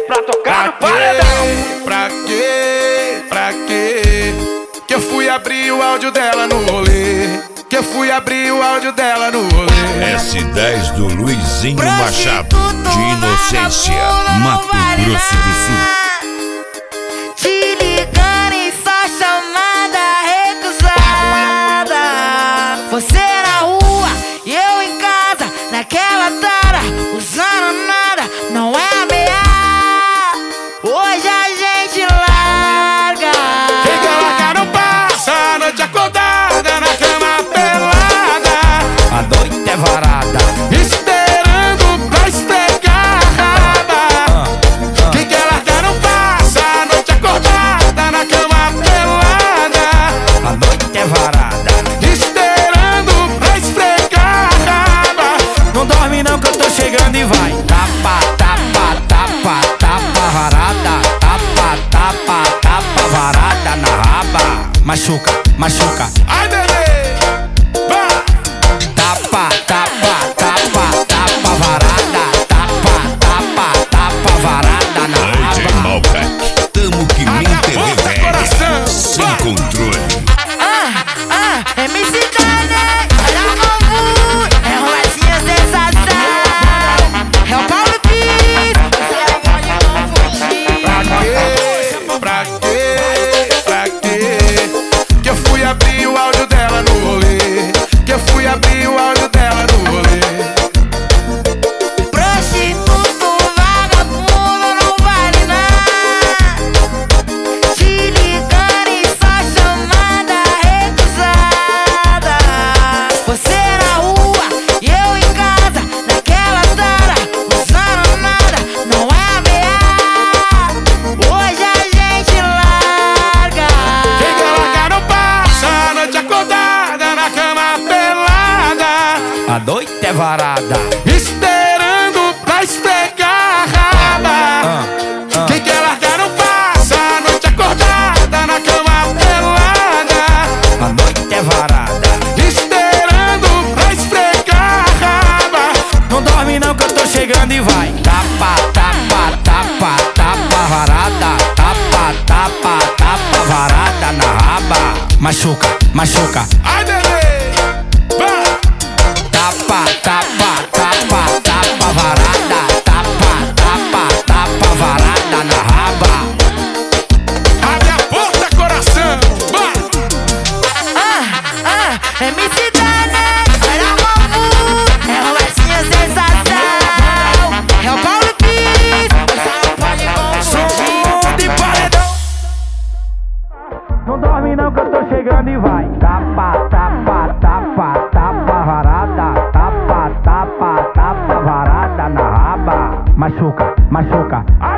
pra tocar no paredão. Pra quê? Que eu fui abrir o áudio dela no rolê. Que eu fui abrir o áudio dela no rolê. S10 do Luizinho Machado, de Inocência, Mato Grosso do Sul. Te ligando em só chamada recusada. Você na rua e eu em casa, naquela tara, usando nada, não é ameaça. Hoje a gente larga. Quem quer largar não passa a noite acordada na cama pelada. A noite é varada, Esperando pra esfregar a raba. Quem quer largar não passa a noite acordada na cama pelada. a noite é varada. Esperando pra esfregar a raba. Não dorme não que eu tô chegando e vai. Tapa, tapa, tapa, tapa varada. Tapa, tapa, tapa varada na raba. Machuca, machuca. Ai, bebê, vai. Tapa, tapa, tapa, tapa varada. Tapa, tapa, tapa varada na DJ raba. Malbec, tamo que nem Abre a boca, televéria, coração. sem Vai. controle. MC Dane, olha o bambu, é o Rosinha sensação. É o Paulo Pires, você não pode confundir. Pra quê? Que eu fui abrir o áudio dela no rolê. Que eu fui abrir o áudio dela no rolê. Prostituto, vagabundo, não vale nada. Te ligando em só chamada recusada. Você na rua e eu em casa, naquela tara, usando nada, não é ameaça. Hoje a gente larga. Quem quer largar não passa a noite acordada na cama pelada. A noite é varada. Esperando pra esfregar a raba. Quem quer largar não passa a noite acordada na cama pelada. A noite é varada. Esperando pra esfregar a raba. Não dorme não que eu tô chegando e vai. Tapa, tapa, tapa, tapa varada. Tapa, tapa, tapa varada na raba. Machuca, machuca. Ai, bebê, vai. Tapa, tapa, tapa, tapa varada. Tapa, tapa, tapa varada na raba. Abre a porta, coração. Vai. MC Dane, olha o bambu, é o Rosinha sensação. É o Paulo Pires, você não pode confundir. Som de paredão. Não dorme não que eu tô chegando e vai. Tapa, tapa, tapa, tapa varada. Tapa, tapa, tapa varada na raba. Machuca, machuca.